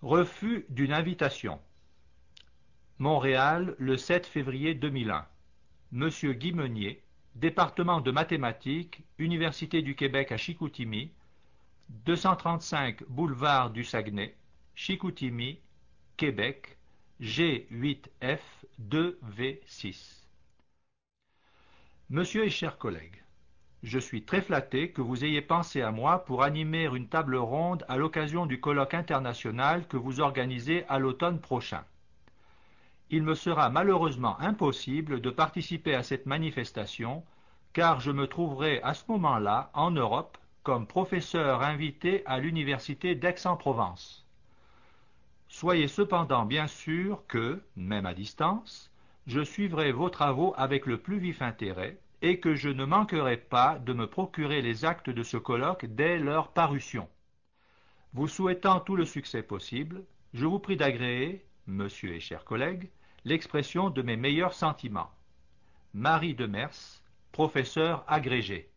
Refus d'une invitation. Montréal, le 7 février 2001. Monsieur Guy Meunier, département de mathématiques, Université du Québec à Chicoutimi, 235 boulevard du Saguenay, Chicoutimi, Québec, G8F 2V6. Monsieur et chers collègues, je suis très flatté que vous ayez pensé à moi pour animer une table ronde à l'occasion du colloque international que vous organisez à l'automne prochain. Il me sera malheureusement impossible de participer à cette manifestation, car je me trouverai à ce moment-là en Europe comme professeur invité à l'université d'Aix-en-Provence. Soyez cependant bien sûr que, même à distance, je suivrai vos travaux avec le plus vif intérêt et que je ne manquerai pas de me procurer les actes de ce colloque dès leur parution. Vous souhaitant tout le succès possible, je vous prie d'agréer, monsieur et chers collègues, l'expression de mes meilleurs sentiments. Marie Demers, professeur agrégé.